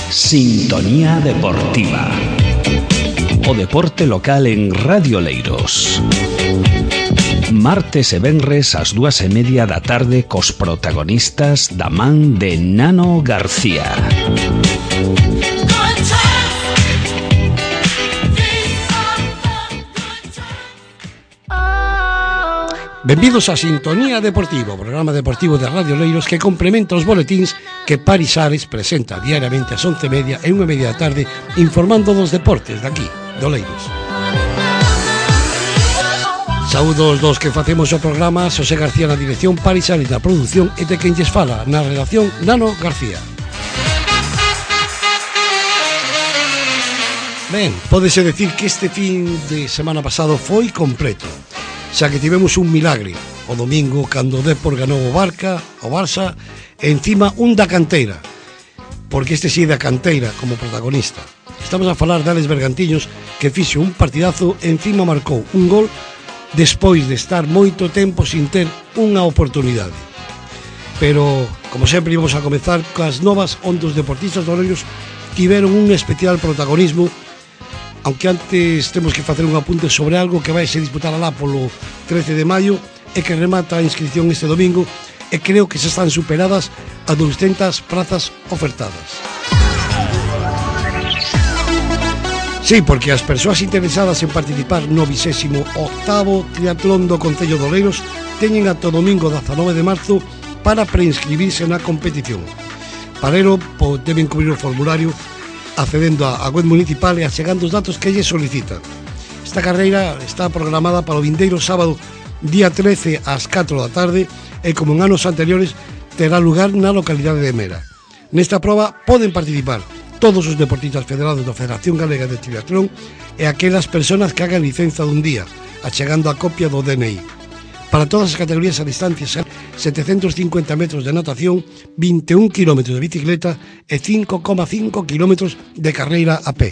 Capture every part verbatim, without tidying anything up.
Sintonía Deportiva. O deporte local en Radio Oleiros. Martes e venres ás dúas e media da tarde cos protagonistas da man de Nano García. Benvidos a Sintonía Deportiva, o programa deportivo de Radio Oleiros que complementa os boletíns que Paris Ares presenta diariamente ás once e media e unha e media da tarde, informando dos deportes daqui, de Oleiros. Saúdos dos que facemos o programa, Xosé García na dirección, Paris Ares na produción e de quen lles fala na redacción, Nano García. Ben, pódese decir que este fin de semana pasado foi completo, xa que tivemos un milagre o domingo cando o Depor ganou o Barca, o Barça, e encima un da canteira, porque este sí da canteira como protagonista. Estamos a falar de Álex Bergantiños, que fixo un partidazo e encima marcou un gol despois de estar moito tempo sin ter unha oportunidade. Pero, como sempre, íbamos a comezar coas novas onde os deportistas de Oleiros tiveron un especial protagonismo, aunque antes temos que facer un apunte sobre algo que vai se disputar alá polo trece de maio e que remata a inscripción este domingo, e creo que se están superadas a doscientas prazas ofertadas. Sí, porque as persoas interesadas en participar no vigésimo octavo triatlón do Concello de Oleiros teñen ata o domingo dezanove de marzo para preinscribirse na competición. Para ello, deben cubrir o formulario accedendo á web municipal e achegando os datos que lle solicitan. Esta carreira está programada para o vindeiro sábado, día trece ás catro da tarde, e como en anos anteriores terá lugar na localidade de Mera. Nesta proba poden participar todos os deportistas federados da Federación Galega de Triatlón e aquelas persoas que hagan licenza dun día, achegando a copia do D N I. Para todas as categorías a distancias setecentos cincuenta metros de natación, vinte e un kilómetros de bicicleta e cinco coma cinco kilómetros de carreira a pé.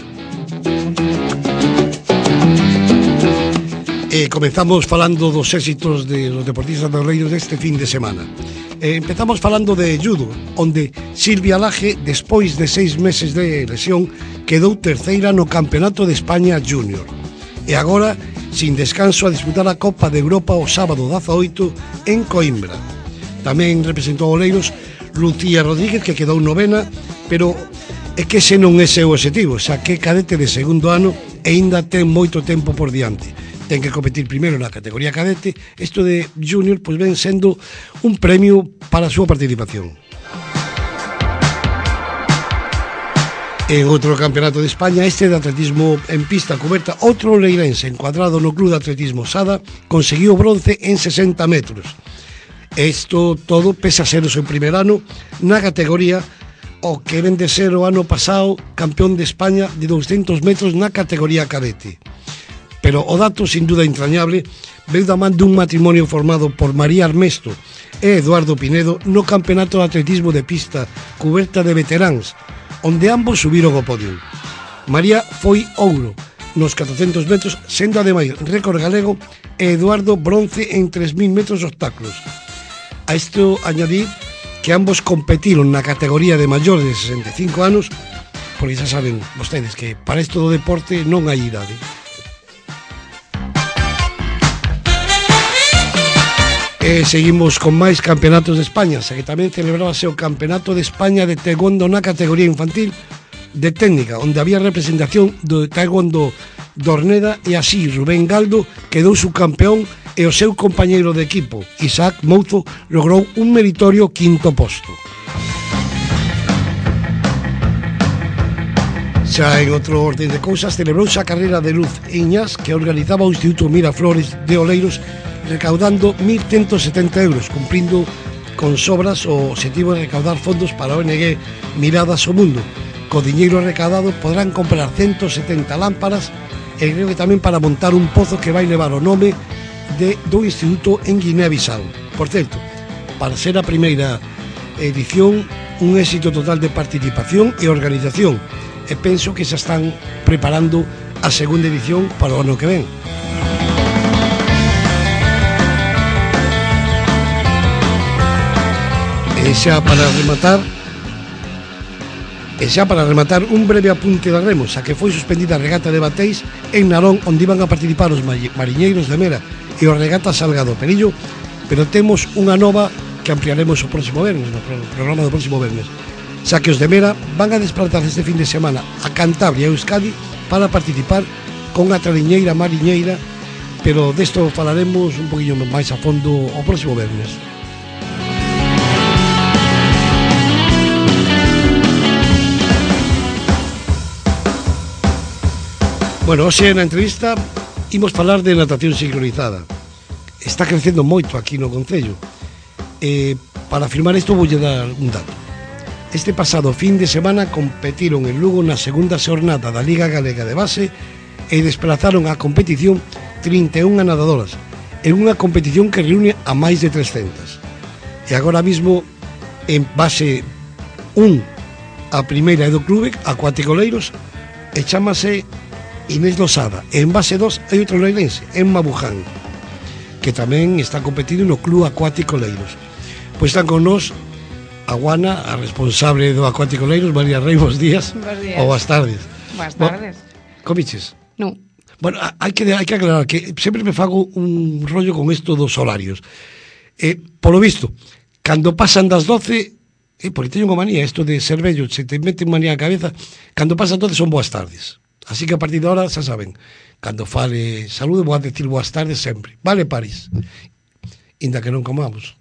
E comenzamos falando dos éxitos de los deportistas de Oleiros deste fin de semana. E empezamos falando de judo, onde Silvia Laje, despois de seis meses de lesión, quedou terceira no Campeonato de España Júnior. E agora, sin descanso, a disputar a Copa de Europa o sábado dezaoito en Coimbra. Tamén representou a Oleiros Lucía Rodríguez, que quedou novena, pero é que ese non é seu objetivo, xa que cadete de segundo ano e ainda ten moito tempo por diante. Ten que competir primeiro na categoría cadete. Isto de junior pois ven sendo un premio para a súa participación. En outro campeonato de España, este de atletismo en pista coberta, outro oleirense encuadrado no Club de Atletismo Sada conseguiu bronce en sesenta metros. Isto todo pese a ser o seu primer ano na categoría, o que ven de ser o ano pasado campeón de España de doscientos metros na categoría cadete. Pero o dato, sin duda entrañable, veu da man dun matrimonio formado por María Armesto e Eduardo Pinedo no campeonato de atletismo de pista coberta de veteráns, onde ambos subiron ao podio. María foi ouro nos catrocentos metros, sendo ademais récord galego, e Eduardo bronce en tres mil metros obstáculos. A isto añadir que ambos competiron na categoría de maiores de sesenta e cinco anos, porque xa saben vostedes que para isto do deporte non hai idade. E seguimos con máis campeonatos de España, xa que tamén celebrábase o Campeonato de España de Taekwondo na categoría infantil de técnica, onde había representación do Taekwondo Dorneda, e así Rubén Galdo quedou subcampeón e o seu compañeiro de equipo, Isaac Mouzo, logrou un meritorio quinto posto. Xa en outro orden de cousas, celebrouse a carreira de Luz Iñas que organizaba o Instituto Miraflores de Oleiros, recaudando mil ciento setenta euros, cumprindo con sobras o objetivo de recaudar fondos para a O N G Miradas ao Mundo. Co diñeiro recaudado podrán comprar ciento setenta lámparas e creo que tamén para montar un pozo que vai levar o nome de, do instituto en Guinea-Bissau. Por certo, para ser a primeira edición, un éxito total de participación e organización, e penso que se están preparando a segunda edición para o ano que ven. E xa para rematar, E xa para rematar, un breve apunte da remo, xa que foi suspendida a regata de Bateis en Narón, onde iban a participar os mariñeiros de Mera e o regata Salgado Perillo, pero temos unha nova que ampliaremos o próximo vernes, no programa do próximo vernes, xa que os de Mera van a desplazar este fin de semana a Cantabria e Euskadi para participar con a traliñeira mariñeira, pero desto falaremos un poquinho máis a fondo o próximo vernes. Bueno, hoxe na entrevista imos falar de natación sincronizada. Está crecendo moito aquí no Concello. Eh, para afirmar isto voulle dar un dato. Este pasado fin de semana competiron en Lugo na segunda xornada da Liga Galega de Base e desplazaron a competición trinta e unha nadadoras en unha competición que reúne a máis de trescentas. E agora mismo en base un a primeira é do Clube Acuático Oleiros e chámase Inés Losada. En base dos hai outro leirense, Emma Buján, que tamén está competindo no Club Acuático Oleiros. Pois están con nós a Guana, a responsable do Acuático Oleiros. María Rei, bons días. Bos días. Ou boas tardes. Boas tardes. Comiches? Non. Bueno, hai que, hai que aclarar que sempre me fago un rollo con isto dos horarios. Eh, polo visto, cando pasan das doce, eh, porque teño unha manía, isto de ser vello, se te mete unha manía a cabeza, cando pasan doce son boas tardes. Así que a partir de ahora, xa saben, cando fale saúde, vou a decir boas tardes sempre. Vale, París? Inda que non comamos.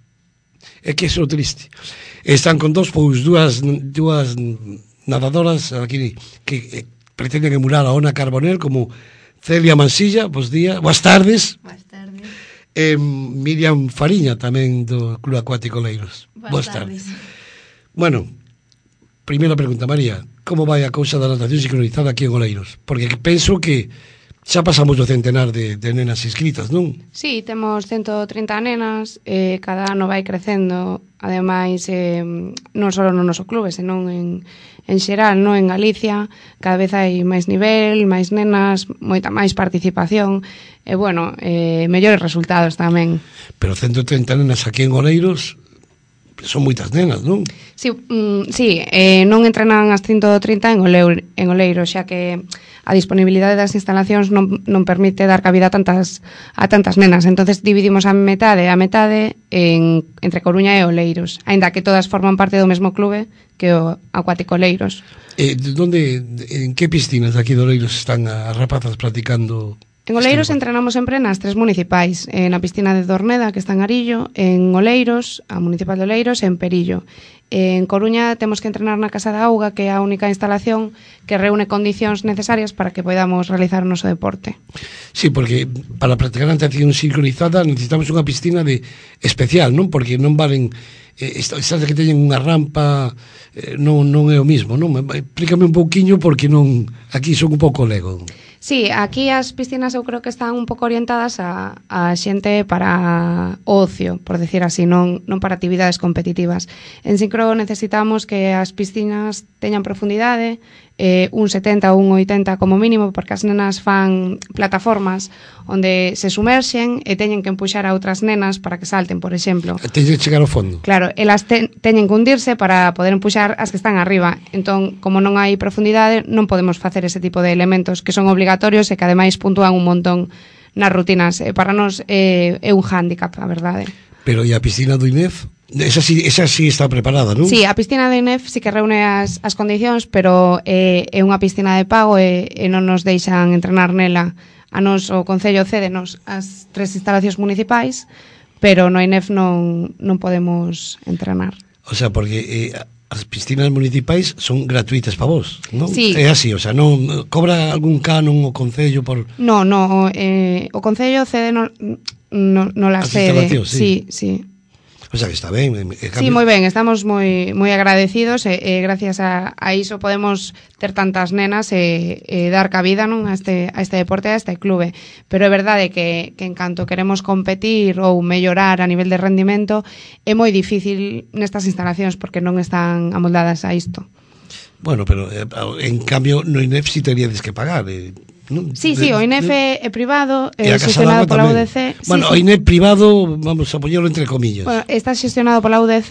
É que iso é triste. Están con dos, pois, dúas, dúas nadadoras aquí que eh, pretenden emular a Ona Carbonell, como Celia Mansilla, bos días, boas tardes. Boas tardes. E Miriam Fariña, tamén do Club Acuático Oleiros. Boas, boas tardes. tardes. Bueno, primeira pregunta, María, como vai a cousa da natación sincronizada aquí en Oleiros? Porque penso que xa pasamos do centenar de, de nenas inscritas, non? Sí, temos ciento trinta nenas, eh, cada ano vai crecendo, ademais, eh, non só no noso clube, senón en, en xeral, non en Galicia, cada vez hai máis nivel, máis nenas, moita máis participación, e, bueno, eh, mellores resultados tamén. Pero ciento trinta nenas aquí en Oleiros son moitas nenas, non? Sí, mm, sí eh, non entrenan as ciento trinta en, Oleur, en Oleiros, xa que a disponibilidade das instalacións non, non permite dar cabida a tantas, a tantas nenas. Entonces dividimos a metade a metade en, entre Coruña e Oleiros, aínda que todas forman parte do mesmo clube que o Acuático Oleiros. Eh, donde, en que piscinas de aquí de Oleiros están as rapazas practicando? En Oleiros entrenamos sempre nas tres municipais, eh, na piscina de Dorneda, que está en Arillo, en Oleiros, a municipal de Oleiros, e en Perillo. En Coruña temos que entrenar na Casa da Auga, que é a única instalación que reúne condicións necesarias para que podamos realizar o noso deporte. Sí, porque para practicar a natación sincronizada necesitamos unha piscina de especial, non? Porque non valen eh, estas que teñen unha rampa, eh, non, non é o mismo, non? Explícame un pouquiño porque non aquí son un pouco lego. Sí, aquí as piscinas eu creo que están un pouco orientadas a, a xente para ocio, por decir así, non, non para actividades competitivas. En sincro necesitamos que as piscinas teñan profundidade, eh, un setenta ou un oitenta como mínimo, porque as nenas fan plataformas onde se sumerxen e teñen que empuxar a outras nenas para que salten, por exemplo. Teñen que chegar ao fondo. Claro, elas te, teñen que hundirse para poder empuxar as que están arriba. Entón, como non hai profundidade, non podemos facer ese tipo de elementos que son obligatorios e que ademais puntúan un montón nas rutinas. E para nós é, é un hándicap, a verdade. Pero e a piscina do I N E F? Esa sí, esa sí está preparada, non? Sí, a piscina do I N E F sí que reúne as, as condicións, pero é, é unha piscina de pago e, e non nos deixan entrenar nela. A nos o Concello cédenos as tres instalacións municipais, pero no I N E F non, non podemos entrenar. O sea, porque eh, as piscinas municipais son gratuitas para vos, non? Sí. É así, o sea, non cobra algún canon o Concello por... No, no, eh, o Concello cede no, no, no la as sede. instalacións, sí. Sí, sí. O sea, que está ben. Sí, moi ben, estamos moi moi agradecidos e, e gracias a, a iso podemos ter tantas nenas e, e dar cabida, non, a este a este deporte, a este clube. Pero é verdade que, que en canto queremos competir ou mellorar a nivel de rendimento é moi difícil nestas instalacións porque non están amoldadas a isto. Bueno, pero eh, en cambio no I N E F si teríades que pagar, eh. No, sí, sí, o I N E F é privado, é xestionado pola U D C. Bueno, sí, o I N E F privado, vamos a poñerlo entre comillas. Bueno, está xestionado pola U D C,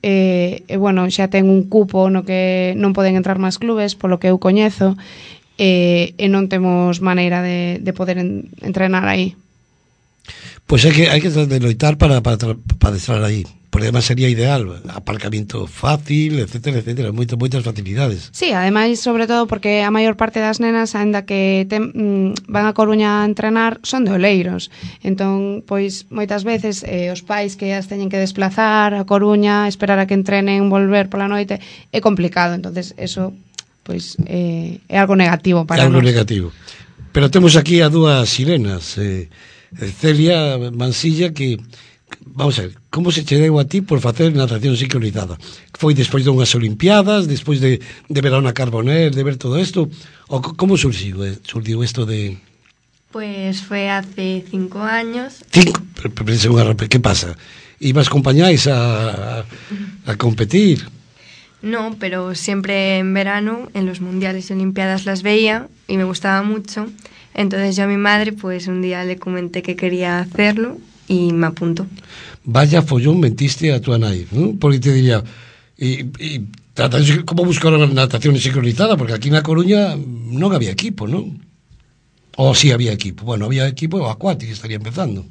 e, e bueno, xa ten un cupo no que non poden entrar máis clubes, polo que eu coñezo, e, e non temos maneira de, de poder en, entrenar aí. Pois hai que, hai que loitar para, para, para entrar aí, porque además sería ideal, aparcamiento fácil, etcétera, etcétera, moitas, moitas facilidades. Sí, ademais, sobre todo, porque a maior parte das nenas, aínda que ten, mm, van a Coruña a entrenar, son de Oleiros. Entón, pois, moitas veces, eh, os pais que as teñen que desplazar a Coruña, esperar a que entrenen, volver pola noite, é complicado. Entonces, eso, pois, eh, é algo negativo para nós. É algo nos. negativo. Pero temos aquí a dúas sirenas, eh, Celia Mansilla, que... Vamos a ver, como se che deu a ti por facer natación sincronizada? Foi despois de unhas olimpiadas, despois de, de ver a Ana Carbonell, de ver todo isto, ou como surgiu, eh, surgiu isto de... Pues fue hace cinco años. Cinco? Pensei unha rampa, que pasa? Ibas compañáis a, a, a competir? No, pero siempre en verano, en los mundiales y olimpiadas las veía y me gustaba mucho. Entonces yo a mi madre, pues un día le comenté que quería hacerlo y me apunto. Vaya follón mentiste a tu nai, ¿no? Porque te diría, y, y como buscar a natación sincronizada, porque aquí na Coruña non había equipo, ¿non? O sí había equipo, bueno, había equipo acuático, estaría empezando.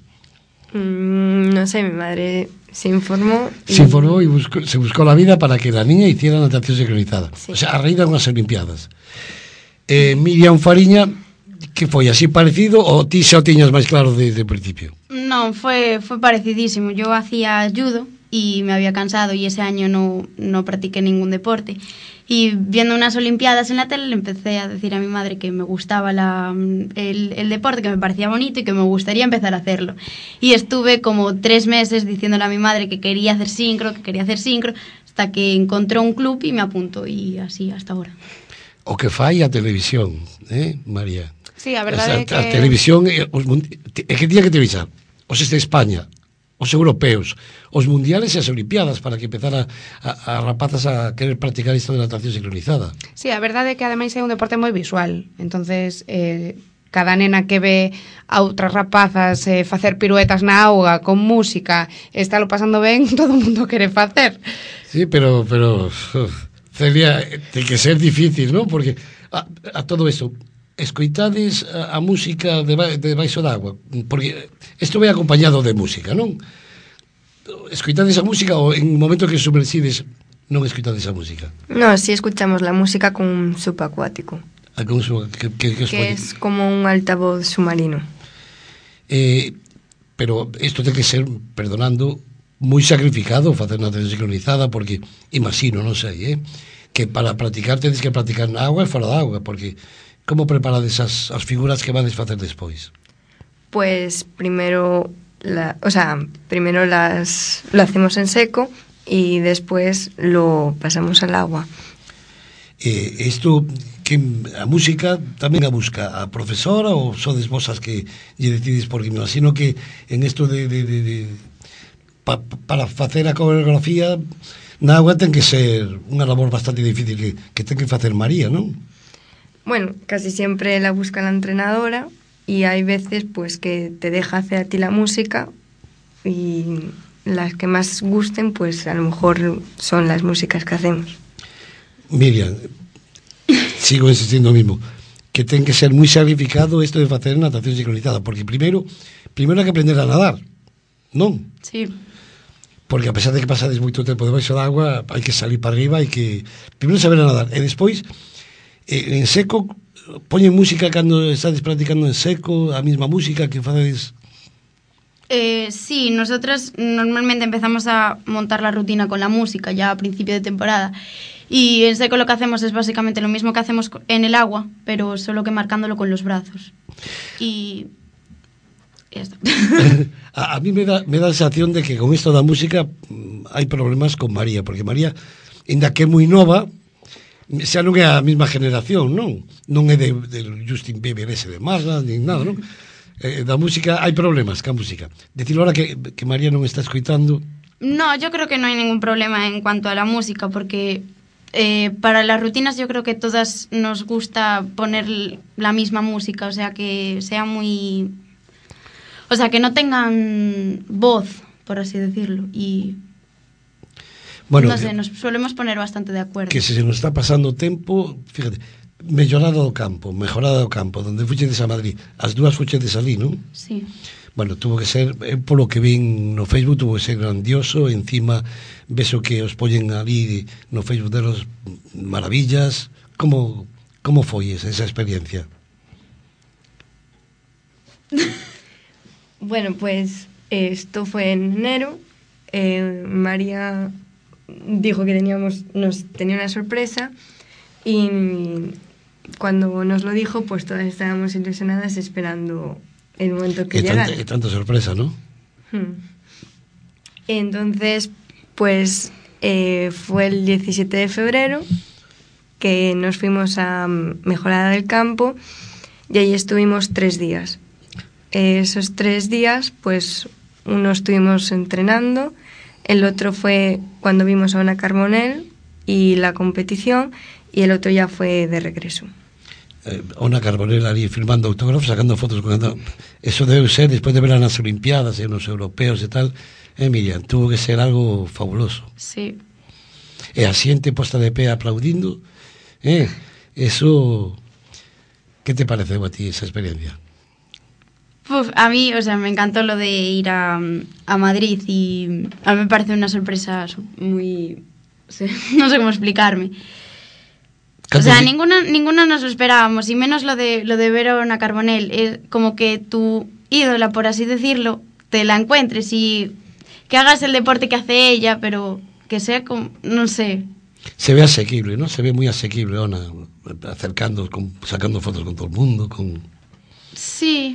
Mm, no sé, mi madre se informó. Y... Se informó y buscó, se buscó la vida para que la niña hiciera natación sincronizada. Sí. O sea, a raíz de unhas olimpiadas. Eh, Miriam Fariña, que foi así parecido ou ti xa o tiñas máis claro desde o principio? No, fue, fue parecidísimo. Yo hacía judo y me había cansado y ese año no, no practiqué ningún deporte. Y viendo unas olimpiadas en la tele le empecé a decir a mi madre que me gustaba la, el, el deporte, que me parecía bonito y que me gustaría empezar a hacerlo. Y estuve como tres meses diciéndole a mi madre que quería hacer sincro, que quería hacer sincro, hasta que encontró un club y me apuntó y así hasta ahora. O que fai a televisión, eh, María? Sí, a verdade é que... A televisión, é, os, é que tiña que televisar os de España, os europeos, os mundiales e as olimpiadas para que empezara a, a rapazas a querer practicar isto de natación sincronizada. Sí, a verdade é que ademais é un deporte moi visual, entonces eh, cada nena que ve a outras rapazas eh, facer piruetas na auga con música, estálo pasando ben, todo o mundo quere facer. Sí, pero, pero Celia, ten que ser difícil, non? Porque a, a todo isto escoitades a, a música de, de baixo d'agua, porque isto vai acompañado de música, non? Escoitades a música ou en un momento que submersides non escoitades a música? No, sí escuchamos la música con un subacuático. Ah, con un sub, que, que, que, que es como un altavoz submarino. Eh, pero isto ten que ser, perdonando, moi sacrificado facer natación sincronizada, porque imagino, non sei, eh, que para practicar tedes que practicar na agua e fora da agua, porque como preparades as, as figuras que vades facer despois? Pues primero, la, o sea, primero las lo hacemos en seco y después lo pasamos al agua. Eh, isto, que a música tamén a busca a profesora ou sodes vos as que lle decides, porque me imagino que en isto de, de, de, de pa, para facer a coreografía na agua ten que ser unha labor bastante difícil que, que ten que facer María, non? Bueno, casi siempre la busca la entrenadora y hay veces pues que te deja hacer a ti la música y las que más gusten pues a lo mejor son las músicas que hacemos. Miriam, sigo insistindo o mismo, que ten que ser moi sacrificado isto de facer natación sincronizada, porque primeiro primeiro hai que aprender a nadar, non? Sí. Porque a pesar de que pasades moito tempo debaixo da agua, hai que salir para arriba, hai que primeiro saber a nadar e despois eh, en seco poñen música cando estades practicando en seco, a mesma música que facedes. Eh, sí, nosotras normalmente empezamos a montar la rutina con la música ya a principio de temporada y en seco lo que hacemos es básicamente lo mismo que hacemos en el agua, pero solo que marcándolo con los brazos. Y ya está. a, a mí me da, me da a sensación de que con esto da música hai problemas con María, porque María, ainda que é moi nova, xa non é a mesma generación, non? Non é de, de Justin Bieber ese de Marla, nin nada, non? Eh, da música hai problemas ca música. Decirlo ahora que, que María non está escoitando. No, yo creo que no hay ningún problema en cuanto a la música, porque eh, para las rutinas yo creo que todas nos gusta poner la misma música, o sea, que sea muy... O sea, que no tengan voz, por así decirlo, y... bueno, no sé, nos solemos poner bastante de acuerdo. Que se nos está pasando o tempo, fíjate, mellorada do campo, mejorada do campo, donde fuchedes a Madrid, as dúas fuchedes ali, non? Sí. Bueno, tuvo que ser, eh, polo que vin no Facebook, tuvo que ser grandioso, encima ves o que os poñen ali no Facebook de los maravillas. Como, como foi esa, esa experiencia? Bueno, pues esto fue en enero. Eh, María dijo que teníamos, nos tenía una sorpresa y cuando nos lo dijo, pues todas estábamos ilusionadas esperando el momento que y llegara. Tanta, y tanta sorpresa, ¿no? Hmm. Entonces, pues eh, fue el diecisiete de febrero que nos fuimos a Mejorada del Campo y ahí estuvimos tres días. Eh, esos tres días, pues uno estuvimos entrenando, el otro fue cuando vimos a Ona Carbonell y la competición, y el otro ya fue de regreso. Eh, Ona Carbonell ali firmando autógrafos, sacando fotos con ella. Eso debe ser después de ver las Olimpiadas en los europeos y tal. Eh, Miriam, tuvo que ser algo fabuloso. Sí. E a xente posta de pé aplaudindo. Eh, eso, ¿qué te pareceu a ti esa experiencia? Uf, a mí, o sea, me encantó lo de ir a, a Madrid y a mí me parece una sorpresa muy... O sea, no sé cómo explicarme. O sea, ninguna, ninguna nos lo esperábamos, y menos lo de, lo de ver a Ona Carbonell. Es como que tu ídola, por así decirlo, te la encuentres y que hagas el deporte que hace ella, pero que sea como, no sé... Se ve asequible, ¿no? Se ve muy asequible, Ona, acercando, con, sacando fotos con todo el mundo, con... Sí...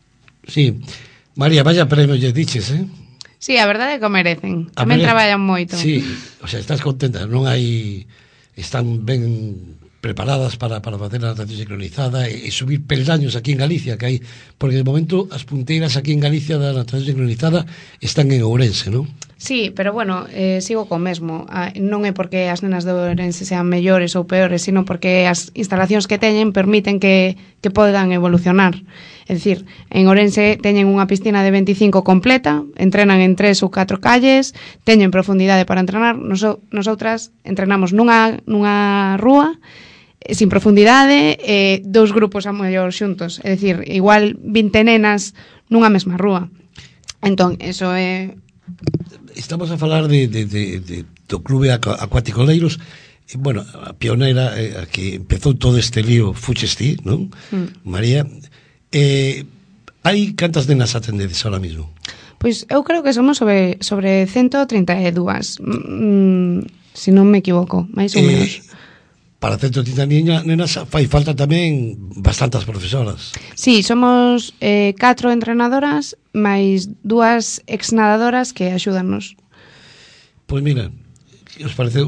Sí, María, vaya premio lle diches, eh? Sí, a verdade é que o merecen. A Tamén mere... traballan moito. Sí, o sea, estás contenta, non hai... Están ben preparadas para, para facer a natación sincronizada e, e subir peldaños aquí en Galicia, que hai... Porque de momento as punteiras aquí en Galicia da natación sincronizada están en Ourense, non? Sí, pero bueno, eh, sigo co mesmo. Ah, non é porque as nenas de Ourense sean mellores ou peores, sino porque as instalacións que teñen permiten que, que podan evolucionar. É dicir, en Ourense teñen unha piscina de veinticinco completa, entrenan en tres ou catro calles, teñen profundidade para entrenar. Noso, nosotras entrenamos nunha, nunha rúa, eh, sin profundidade, eh, dous grupos a mellor xuntos. É dicir, igual vinte nenas nunha mesma rúa. Entón, eso é... Estamos a falar de, de, de, de, do Clube Acuático Leiros. Bueno, a pionera eh, a que empezou todo este lío fuches ti, non? Mm. María... Eh, hai cantas nenas atendedes ahora mismo? Pois eu creo que somos sobre, sobre ciento trinta e dúas, mm, se non me equivoco, máis ou menos. Eh, para ciento trinta nenas fai falta tamén bastantes profesoras. Sí, somos eh, catro entrenadoras máis dúas exnadadoras que axúdanos. Pois mira, os parece...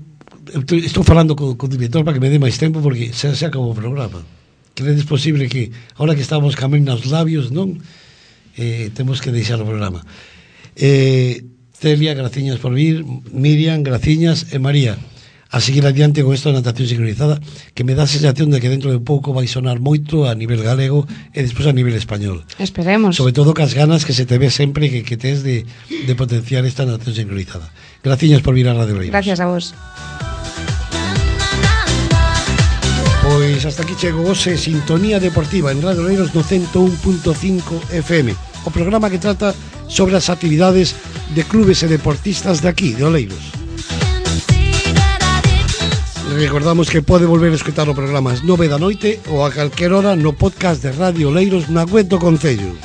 Estou falando co, co director para que me dé máis tempo porque se, se acabou o programa. Credes posible que, ahora que estamos camino aos labios, non? Eh, temos que deixar o programa. Eh, Celia, graciñas por vir. Miriam, graciñas. E María, a seguir adiante con esta natación sincronizada, que me dá a sensación de que dentro de pouco vai sonar moito a nivel galego e despois a nivel español. Esperemos. Sobre todo cas ganas que se te ve sempre que, que tes de, de potenciar esta natación sincronizada. Graciñas por vir a Radio Leiros. Gracias a vos. Pois hasta aquí chego hoxe Sintonía Deportiva en Radio Leiros no ciento un punto cinco F M, o programa que trata sobre as actividades de clubes e deportistas de aquí, de Oleiros. Recordamos que pode volver a escutar o programa ás nove da noite ou a calquer hora no podcast de Radio Oleiros na web do Concello.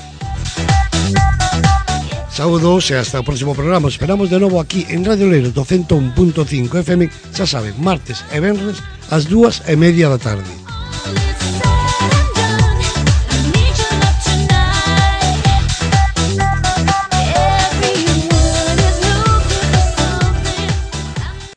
Saúdos e hasta o próximo programa. Esperamos de novo aquí en Radio Oleiros do ciento un punto cinco F M, xa saben, martes e venres ás dúas e media da tarde.